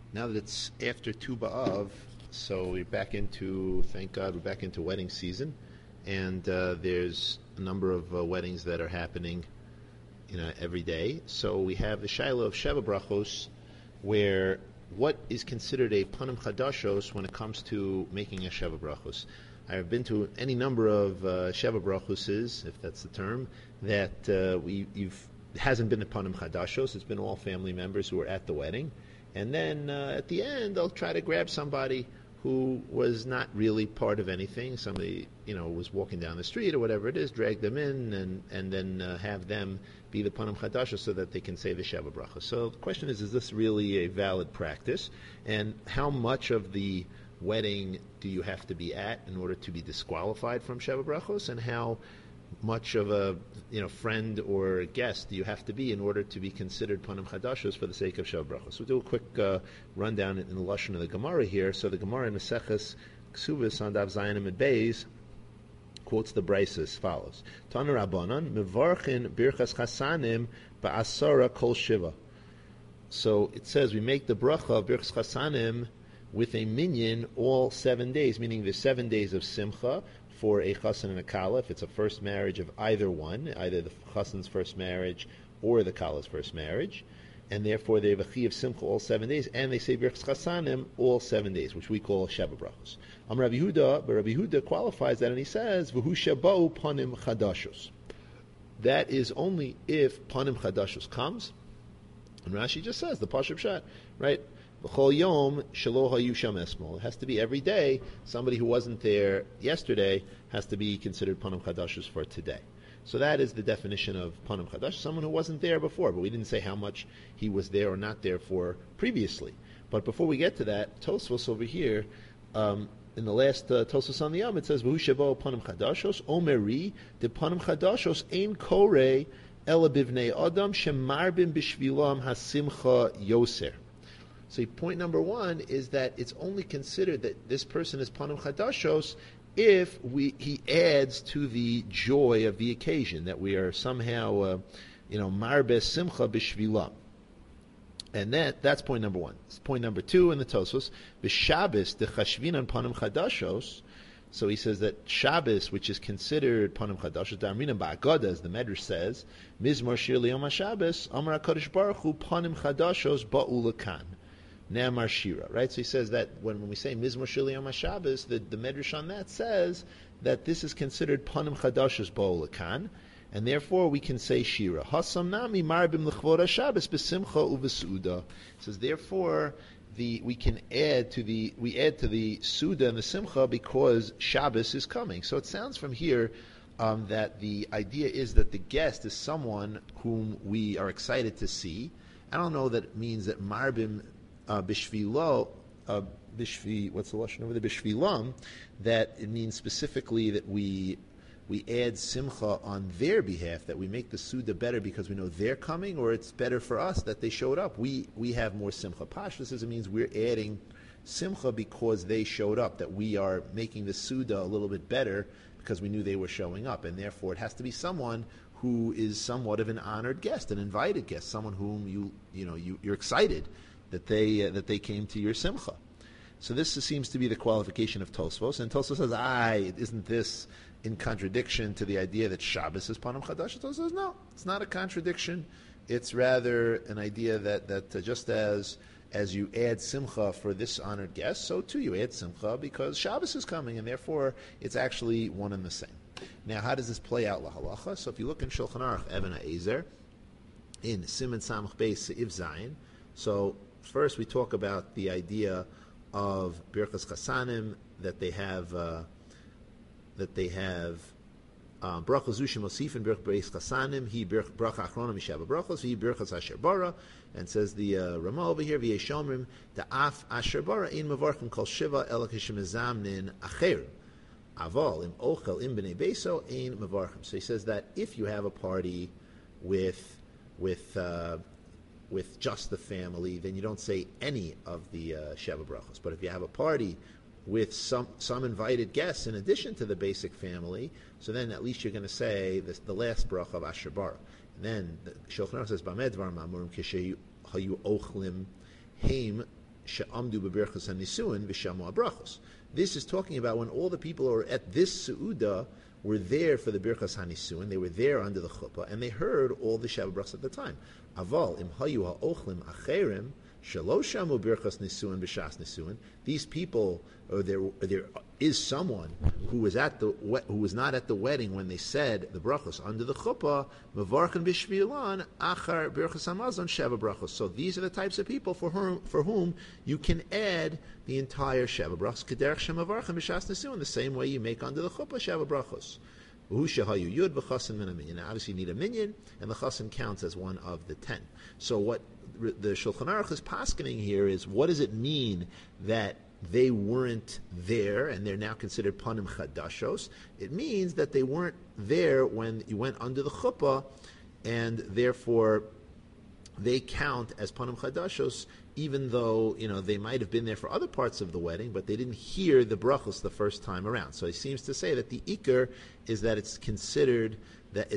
Now that it's after Tu B'Av, so we're back into, thank God, we're back into wedding season, and there's a number of weddings that are happening, every day. So we have the Shiloh of Sheva Brachos, where what is considered a Panim Chadashos when it comes to making a Sheva Brachos. I've been to any number of Sheva Brachoses, if that's the term, that it hasn't been a Panim Chadashos. It's been all family members who were at the wedding. And then at the end, they'll try to grab somebody who was not really part of anything. Somebody, was walking down the street or whatever it is, drag them in, and then have them be the Panim Chadasha so that they can say the Sheva Bracha. So the question is this really a valid practice? And how much of the wedding do you have to be at in order to be disqualified from Sheva Brachos? And how much of a friend or guest do you have to be in order to be considered Panim Chadashos for the sake of Sheva Brachos? We'll do a quick rundown in the Lashon of the Gemara here. So the Gemara in Maseches Ksubis on Daf Zayin Amud Beis quotes the Brisa as follows: Tana Rabbanan mevarchin birchas chasanim ba'asara kol shiva. So it says we make the bracha of birchas chasanim with a minyan all 7 days, meaning the 7 days of simcha for a chassan and a kala, if it's a first marriage of either one, either the chassan's first marriage or the kala's first marriage, and therefore they have a chi of simcha all 7 days, and they say birchas chasanim all 7 days, which we call Sheva Brachos. Rabbi Yehuda, but Rabbi Yehuda qualifies that, and he says v'hu shabau panim chadashos. That is only if panim chadashos comes, and Rashi just says the Pashup Shat, right? B'chol yom shelo hayu sham esmol. It has to be every day. Somebody who wasn't there yesterday has to be considered panim chadashos for today. So that is the definition of panim chadash, someone who wasn't there before. But we didn't say how much he was there or not there for previously. But before we get to that, Tosfos over here, in the last Tosfos on the Yom, it says v'hu shavo panim chadashos omeri de panim chadashos ein korei ela bivnei adam shemarbim b'shvilam hasimcha yoser. So point number one is that it's only considered that this person is panim chadashos if he adds to the joy of the occasion, that we are somehow, marbes simcha b'shvilam. And that's point number one. Point number two in the Tosfos, b'Shabbos de chashvinan panim chadashos. So he says that Shabbos, which is considered panim chadashos, darminan ba'agada, as the Medrash says, mizmor shir liyom haShabbos, amar HaKadosh Baruch Hu panim chadashos ba'u lekan. Ne'amar Shira, right? So he says that when we say Mizmor Shir Liyom HaShabbos, the Medrash on that says that this is considered Panim Chadashos Ba'u Lekan, and therefore we can say Shira. Hasam Nami Marbim L'chvod HaShabbos B'Simcha U'V'Suda. It says therefore we add to the Suda and the Simcha because Shabbos is coming. So it sounds from here that the idea is that the guest is someone whom we are excited to see. I don't know that it means that Marbim Bishvilo, what's the lashon over there? Bishvilam, that it means specifically that we add simcha on their behalf, that we make the Suda better because we know they're coming, or it's better for us that they showed up. We have more simcha. Pashtus says it means we're adding simcha because they showed up, that we are making the Suda a little bit better because we knew they were showing up, and therefore it has to be someone who is somewhat of an honored guest, an invited guest, someone whom you're excited that they came to your simcha. So this seems to be the qualification of Tosfos, and Tosfos says, isn't this in contradiction to the idea that Shabbos is Panim Chadash? Tosfos says, no, it's not a contradiction. It's rather an idea that just as you add simcha for this honored guest, so too you add simcha because Shabbos is coming, and therefore it's actually one and the same. Now, how does this play out lahalacha? So if you look in Shulchan Aruch Even HaEzer, in Siman Samach Beis Seif Zayin, so first we talk about the idea of Birchas Chasanim, that they have Bracha Zushim Osifin Birchas Chasanim, he Bracha Achrona Mishava Brachos, he Birchas Asher Bara, and says the Rama over here, V'yeshomrim, the Af Asher Bara, in Mavarchim Kol Shiva, Elakishim Ezamnin Acherim. Aval im ochel im bnei beso ein mevarchim. So he says that if you have a party with just the family, then you don't say any of the Sheva Brachos. But if you have a party with some invited guests in addition to the basic family, so then at least you're going to say the last bracha of Asher Bara. And then the Shulchan Aruch says, Bamed dvar ma'amurim kisheyu hayu ochlim heim she'amdu b'berachos hanisuin v'shamu abrachos. This is talking about when all the people who are at this Su'uda were there for the Birchas HaNisuin. They were there under the chuppah, and they heard all the Shabbat brachos at the time. Aval im hayu ha'ochlim acherim shelo shamu Birchas Nisuin b'shas Nisuin. These people, or there is someone who was not at the wedding when they said the brachos under the chuppah, mevarchen b'shvilan achar Birchas Hamazon sheva brachos. So these are the types of people for whom you can add the entire sheva brachos kederech shemavarchen b'shas Nisuin, the same way you make under the chuppah sheva brachos. Obviously, you need a minyan, and the chassan counts as one of the 10. So what the Shulchan Aruch is paskening here is, what does it mean that they weren't there and they're now considered panim chadashos? It means that they weren't there when you went under the chuppah, and therefore they count as panim chadashos, even though they might have been there for other parts of the wedding, but they didn't hear the brachos the first time around. So he seems to say that the ikar is that it's considered that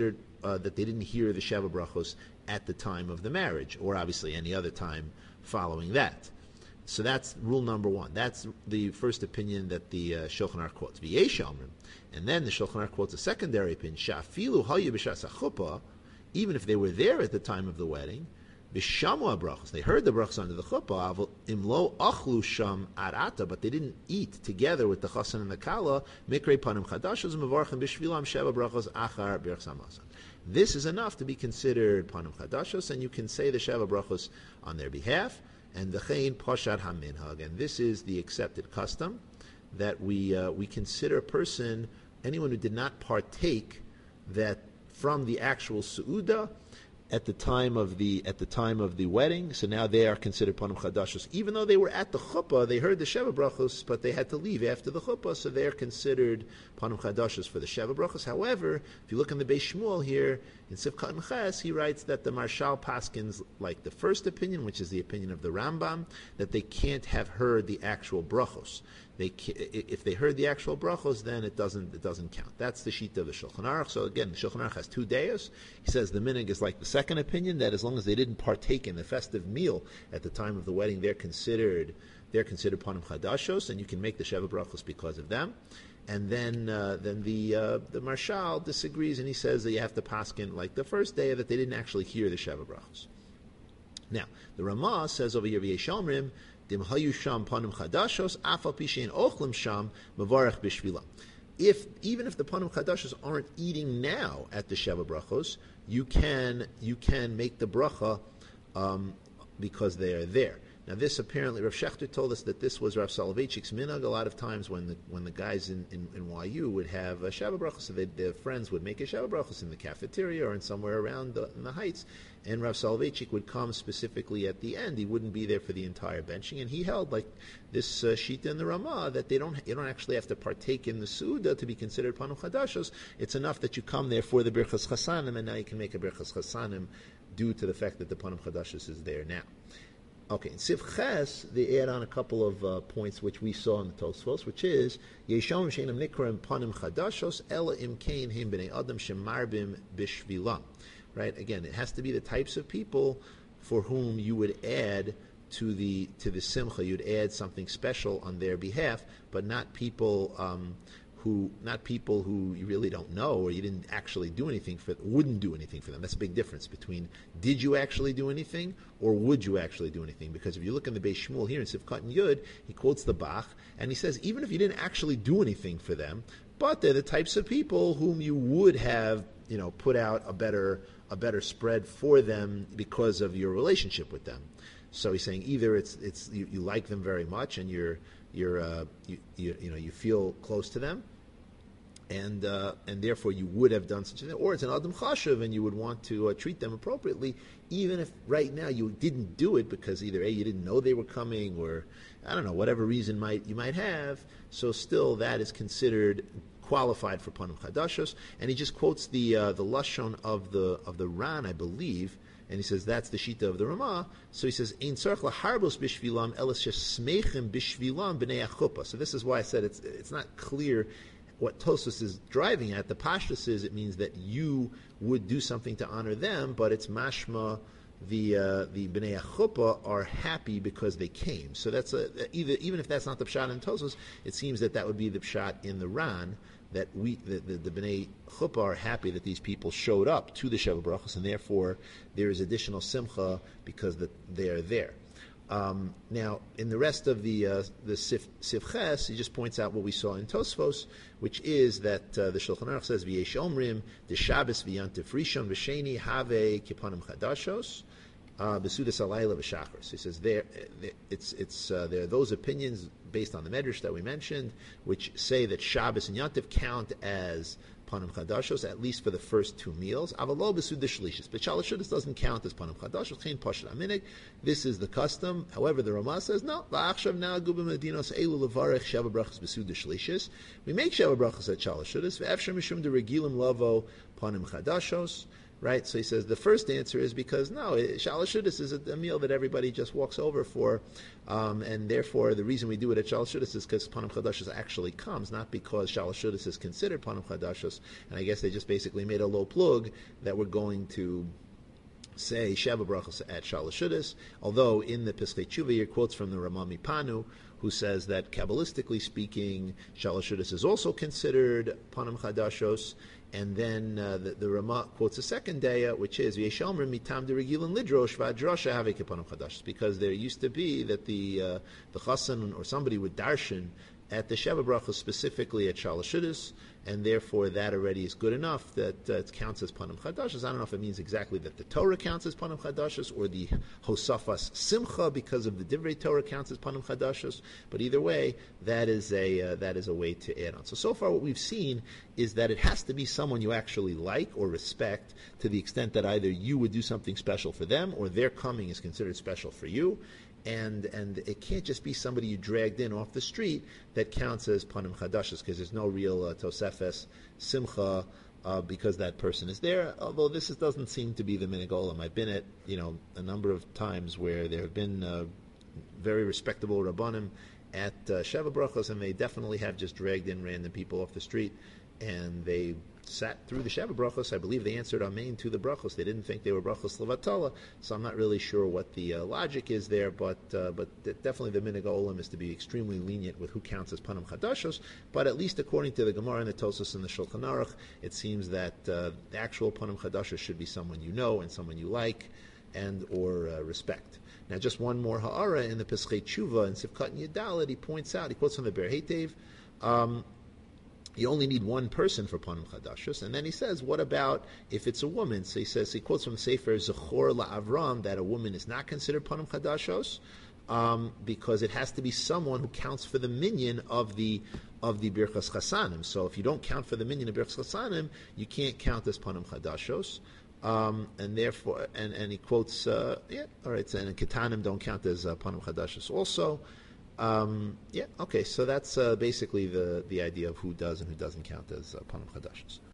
they didn't hear the sheva brachos at the time of the marriage, or obviously any other time following that. So that's rule number one. That's the first opinion that the Shulchan Aruch quotes. And then the Shulchan Aruch quotes a secondary opinion. Shafilu hayu b'shas hachuppah, even if they were there at the time of the wedding, Vishamu brachos, they heard the brachos under the chuppah, imlo achlu sham arata, but they didn't eat together with the chassan and the kala, mikre panim chadashos mevarchim b'shvilam sheva brachos achar birchas hamazon. This is enough to be considered panim chadashos, and you can say the sheva brachos on their behalf, and v'chein poshat haminhag, and this is the accepted custom, that we consider a person, anyone who did not partake that from the actual su'uda, at the time of the wedding, so now they are considered panim chadashos. Even though they were at the chuppah, they heard the sheva brachos, but they had to leave after the chuppah, so they are considered panim chadashos for the sheva brachos. However, if you look in the Beis Shmuel here in Sivkat and Ches, he writes that the Marshal paskins like the first opinion, which is the opinion of the Rambam, that they can't have heard the actual brachos. If they heard the actual brachos, then it doesn't count. That's the sheet of the Shulchan Aruch. So again, the Shulchan Aruch has two deos. He says the minhag is like the second opinion, that as long as they didn't partake in the festive meal at the time of the wedding, they're considered panim chadashos, and you can make the sheva brachos because of them. And then the Marshal disagrees, and he says that you have to paskin like the first day, that they didn't actually hear the sheva brachos. Now the Ramah says over here, v'yeshamrim dim hayu sham panim chadashos afal pishein ochlim sham mevarech b'shvilam. Even if the panim chadashos aren't eating now at the sheva brachos, you can make the bracha because they are there. Now this apparently, Rav Shechter told us that this was Rav Soloveitchik's minhag. A lot of times when the guys in YU would have a sheva brachos, so their friends would make a sheva brachos in the cafeteria or in somewhere around in the heights, and Rav Soloveitchik would come specifically at the end. He wouldn't be there for the entire benching, and he held like this Shita in the Ramah that you don't actually have to partake in the Suda to be considered panim chadashos. It's enough that you come there for the Birchas Chasanim, and now you can make a Birchas Chasanim due to the fact that the panim chadashos is there now. Okay, in Siv Ches, they add on a couple of points which we saw in the Tosfos, which is Yeshom Sheinam Nikram Panim Chadashos Ela Im Kain Him Bnei Adam Shemarbim Bishvilam. Right? Again, it has to be the types of people for whom you would add to the simcha. You'd add something special on their behalf, but not people who you really don't know, or you didn't actually do anything wouldn't do anything for them. That's a big difference between did you actually do anything or would you actually do anything. Because if you look in the Beis Shmuel here in Sivkat and Yud, he quotes the Bach, and he says even if you didn't actually do anything for them, but they're the types of people whom you would have put out a better spread for them because of your relationship with them. So he's saying either it's you like them very much and you feel close to them, and therefore you would have done such a thing, or it's an adam chashuv and you would want to treat them appropriately, even if right now you didn't do it because either you didn't know they were coming, or I don't know, whatever reason you might have. So still that is considered qualified for panim chadashos. And he just quotes the lashon of the Ran, I believe. And he says that's the shita of the Ramah. So he says ein tzarich laharbos bishvilam elas shesmechim bishvilam b'nei achuppah. So this is why I said it's not clear what Tosfos is driving at. The pashtus is it means that you would do something to honor them, but it's mashma the Bnei Chuppah are happy because they came. So that's even if that's not the pshat in Tosfos, it seems that would be the pshat in the Ran, that the Bnei Chuppah are happy that these people showed up to the Sheva Brachos, and therefore there is additional simcha because they are there. Now, in the rest of the Sif Ches, he just points out what we saw in Tosfos, which is that the Shulchan Aruch says, "V'yesh omrim the Shabbos v'yantif rishon v'sheni have kipanim chadashos b'sudas alayla v'shachris." He says there are those opinions based on the Medrash that we mentioned, which say that Shabbos and Yantif count as Panim Chadashos, at least for the first two meals. Avalo b'suda shlishis, but Shalosh Seudos doesn't count as Panim Chadashos. Chein Pashut Aminig. This is the custom. However, the Ramah says no. La'achshav na'agu b'medinos elu levarech Sheva Brachos b'suda shlishis. We make Sheva Brachos at Shalosh Seudos. Ve'efshar mishum de regilim lavo Panim Chadashos. Right, so he says the first answer is because no, Shalosh Seudos is a meal that everybody just walks over for, and therefore the reason we do it at Shalosh Seudos is because Panim Chadashos actually comes, not because Shalosh Seudos is considered Panim Chadashos. And I guess they just basically made a low plug that we're going to say Sheva Brachos at Shalosh Seudos. Although in the Piskei Tshuva he quotes from the Ramami Panu, who says that Kabbalistically speaking, Shalosh Seudos is also considered Panim Chadashos. And then the Ramah quotes a second daya, which is V'yeshalmrim mitam deregilin lidrosh v'adrasha have kepanim chadash, because there used to be that the chassan or somebody would darshan at the Sheva Brachos, specifically at Shalosh Seudos, and therefore that already is good enough that it counts as Panim Chadashos. I don't know if it means exactly that the Torah counts as Panim Chadashos or the Hosafas Simcha because of the Divrei Torah counts as Panim Chadashos, but either way, that is a way to add on. So far what we've seen is that it has to be someone you actually like or respect, to the extent that either you would do something special for them or their coming is considered special for you. And it can't just be somebody you dragged in off the street that counts as Panim Chadashos, because there's no real Tosefes Simcha because that person is there. Although this doesn't seem to be the Minhag Olam. I've been at a number of times where there have been very respectable Rabbanim at Sheva Brachos, and they definitely have just dragged in random people off the street, and they sat through the Sheva Brachos. I believe they answered Amen to the Brachos. They didn't think they were Brachos Levatala, so I'm not really sure what the logic is there, but definitely the Minhag Olam is to be extremely lenient with who counts as Panim Chadashos, but at least according to the Gemara and the Tosfos and the Shulchan Aruch, it seems that the actual Panim Chadashos should be someone you know and someone you like and or respect. Now, just one more ha'ara in the Piskei Tshuva in Sivkat Yedalit, he points out, he quotes from the Ber Heitev, you only need one person for Panim Chadashos, and then he says, what about if it's a woman? So he quotes from the Sefer Zechor LaAvram that a woman is not considered Panim Chadashos because it has to be someone who counts for the minyan of the Birchas Chasanim. So if you don't count for the minyan of Birchas Chasanim, you can't count as Panim Chadashos. And therefore, and he quotes, all right, and Ketanim don't count as Panim Chadashos also. So that's basically the idea of who does and who doesn't count as Panim Chadashos.